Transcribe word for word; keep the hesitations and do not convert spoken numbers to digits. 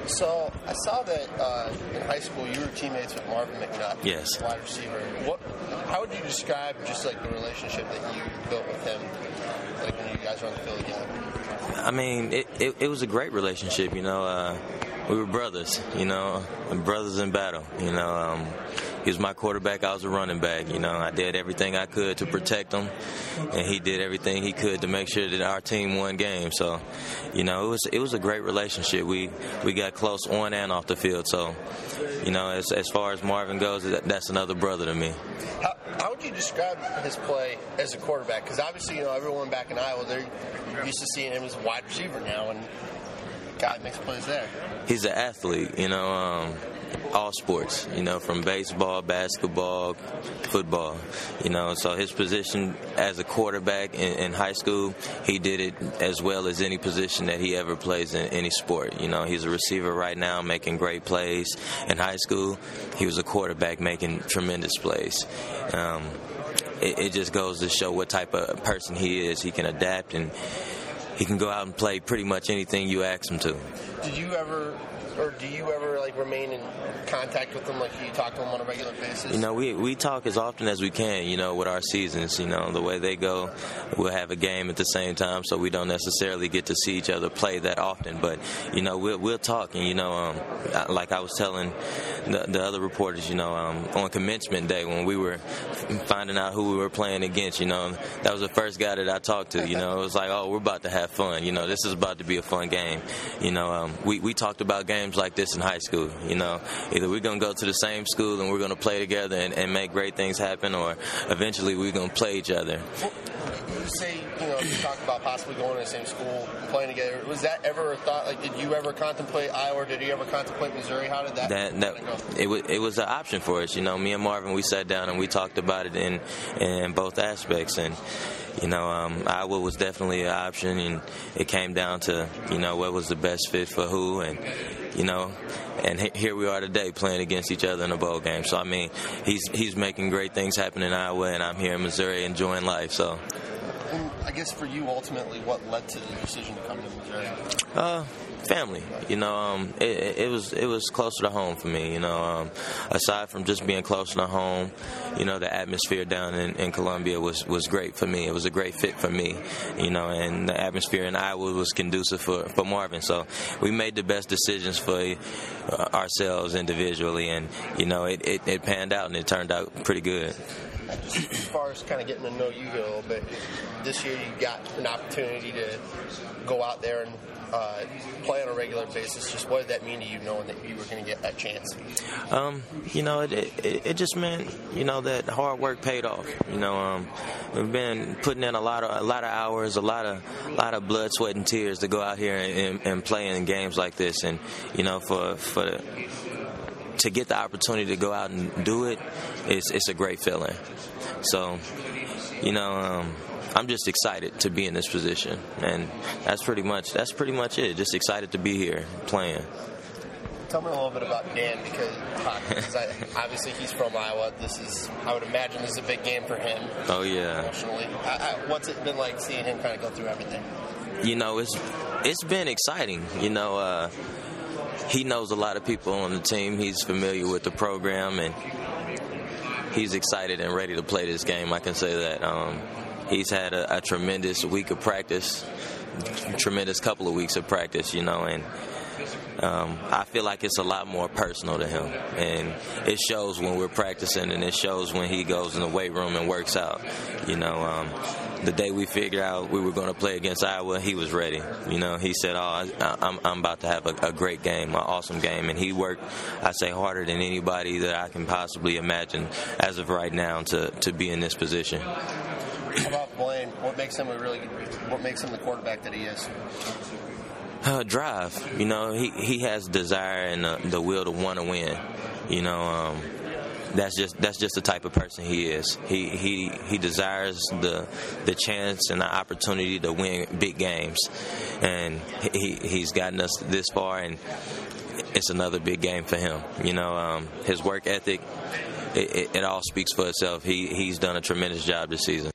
So I saw that uh, in high school you were teammates with Marvin McNutt, yes, wide receiver. What? How would you describe just like the relationship that you built with him, like when you guys were on the field together? I mean, it, it, it was a great relationship. You know, uh, we were brothers. You know, brothers in battle. You know, um, he was my quarterback. I was a running back. You know, I did everything I could to protect him, and he did everything he could to make sure that our team won games. So, you know, it was it was a great relationship. We we got close on and off the field. So, you know, as as far as Marvin goes, that's another brother to me. How, how would you describe his play as a quarterback? Because obviously, you know, everyone back in Iowa, they're used to seeing him as a wide receiver now, and God makes plays there. He's an athlete, you know, um, all sports, you know, from baseball, basketball, football, you know. So his position as a quarterback in, in high school, he did it as well as any position that he ever plays in any sport. You know, he's a receiver right now making great plays. In high school, he was a quarterback making tremendous plays. Um, it, it just goes to show what type of person he is. He can adapt, and he can go out and play pretty much anything you ask him to. Did you ever, or do you ever, like, remain in contact with him? Like, do you talk to him on a regular basis? You know, we we talk as often as we can, you know, with our seasons. You know, the way they go, we'll have a game at the same time, so we don't necessarily get to see each other play that often. But, you know, we'll, we'll talk. And, you know, um, like I was telling the, the other reporters, you know, um, on commencement day when we were finding out who we were playing against, you know, that was the first guy that I talked to. You know, it was like, oh, we're about to have fun. You know, this is about to be a fun game. You know, um, we, we talked about games like this in high school. You know, either we're going to go to the same school and we're going to play together and, and make great things happen, or eventually we're going to play each other. You say, you know, you talk about possibly going to the same school, playing together. Was that ever a thought? Like, did you ever contemplate Iowa, or did you ever contemplate Missouri? How did that, that, that go? It was, it was an option for us. You know, me and Marvin, we sat down and we talked about it in, in both aspects. And, you know, um, Iowa was definitely an option, and it came down to, you know, what was the best fit for who. And, you know, and here we are today playing against each other in a bowl game. So, I mean, he's he's making great things happen in Iowa, and I'm here in Missouri enjoying life. So, and I guess for you, ultimately, what led to the decision to come to Missouri? Uh, family. You know, um, it, it was it was closer to home for me. You know, um, aside from just being closer to home, you know, the atmosphere down in, in Columbia was, was great for me. It was a great fit for me. You know, and the atmosphere in Iowa was conducive for, for Marvin. So we made the best decisions for uh, ourselves individually, and you know, it, it, it panned out and it turned out pretty good. Just as far as kind of getting to know you a little bit, this year you got an opportunity to go out there and uh, play on a regular basis. Just what did that mean to you, knowing that you were going to get that chance? Um, you know, it, it it just meant, you know, that hard work paid off. You know, um, we've been putting in a lot of a lot of hours, a lot of a lot of blood, sweat, and tears to go out here and, and, and play in games like this. And you know, for for to get the opportunity to go out and do it, it's it's a great feeling. So, you know, um, I'm just excited to be in this position, and that's pretty much that's pretty much it. Just excited to be here playing. Tell me a little bit about Dan, because, because I, obviously he's from Iowa. This is, I would imagine, this is a big game for him. Oh yeah. Emotionally, I, I, what's it been like seeing him kind of go through everything? You know, it's it's been exciting. You know, uh, he knows a lot of people on the team. He's familiar with the program, and he's excited and ready to play this game. I can say that. Um, he's had a, a tremendous week of practice, tremendous couple of weeks of practice, you know, and um, I feel like it's a lot more personal to him. And it shows when we're practicing, and it shows when he goes in the weight room and works out. You know, um, the day we figured out we were going to play against Iowa, he was ready. You know, he said, oh, I, I'm, I'm about to have a, a great game, an awesome game. And he worked, I say, harder than anybody that I can possibly imagine as of right now to, to be in this position. How about Blaine? What makes him a really good, what makes him the quarterback that he is? Uh, drive. You know, he, he has desire and the, the will to want to win. You know, um, that's just that's just the type of person he is. He he he desires the the chance and the opportunity to win big games, and he he's gotten us this far, and it's another big game for him. You know, um, his work ethic, it, it, it all speaks for itself. He he's done a tremendous job this season.